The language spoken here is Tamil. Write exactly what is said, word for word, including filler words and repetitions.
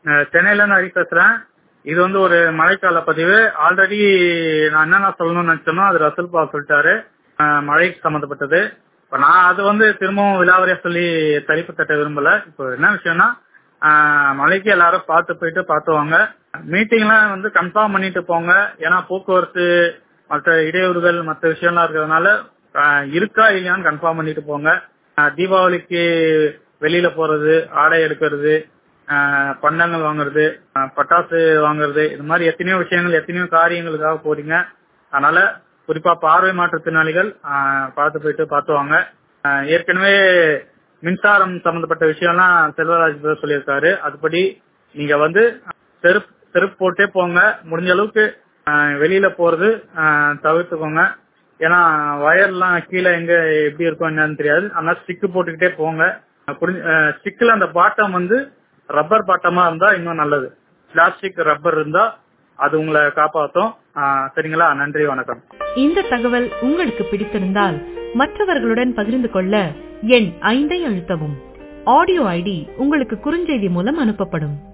அஹ் சென்னையில இருந்து ஹரி பேசுறேன். இது வந்து ஒரு மழைக்கால பதிவு. ஆல்ரெடி நான் என்னென்ன சொல்லணும்னு நினைச்சேனோ அது ரசூல் பா சொல்லிட்டாரு, அஹ் மழைக்கு சம்பந்தப்பட்டது. இப்ப நான் அது வந்து திரும்பவும் விலாவரியா சொல்லி தலைப்பு தட்ட விரும்பல. இப்போ என்ன விஷயம்னா, ஆஹ் மழைக்கு எல்லாரும் பார்த்து போயிட்டு பார்த்துவாங்க. மீட்டிங்லாம் வந்து கன்ஃபார்ம் பண்ணிட்டு போங்க. ஏன்னா போக்குவரத்து மற்ற இடையூறுகள் மற்ற விஷயம்லாம் இருக்கிறதுனால ஆஹ் இருக்கா இல்லையான்னு கன்ஃபார்ம் பண்ணிட்டு போங்க. ஆஹ் தீபாவளிக்கு வெளியில போறது, ஆடை எடுக்கிறது, ஆஹ் பண்டங்கள் வாங்குறது, ஆஹ் பட்டாசு வாங்குறது, இது மாதிரி எத்தனையோ விஷயங்கள் எத்தனையோ காரியங்களுக்காக போறீங்க. அதனால குறிப்பா பார்வை மாற்றுத்திறனாளிகள் ஆஹ் பார்த்து போயிட்டு பார்த்துவாங்க. ஆஹ் ஏற்கனவே மின்சாரம் சம்பந்தப்பட்ட விஷயம்லாம் செல்வராஜ் சார் சொல்லியிருக்காரு. அதுபடி நீங்க வந்து செருப்பு செருப்பு போட்டே போங்க. முடிஞ்ச அளவுக்கு ஆஹ் வெளியில போறது ஆஹ் தவிர்த்துக்கோங்க. ஏன்னா வயர்லாம் கீழே எங்க எப்படி இருக்கும் என்னன்னு தெரியாது. அதனால ஸ்டிக்கு போட்டுக்கிட்டே போங்க. ஸ்டிக்ல அந்த பாட்டம் வந்து ரப்பர் பாட்டமா இருந்தா இன்னும் நல்லது. பிளாஸ்டிக் ரப்பர் இருந்தா அது உங்களை காப்பாற்றும். சரிங்களா? நன்றி, வணக்கம். இந்த தகவல் உங்களுக்கு பிடித்திருந்தால் மற்றவர்களுடன் பகிர்ந்து கொள்ள எண் ஐந்தை அழுத்தவும். ஆடியோ ஐடி உங்களுக்கு குறுஞ்செய்தி மூலம் அனுப்பப்படும்.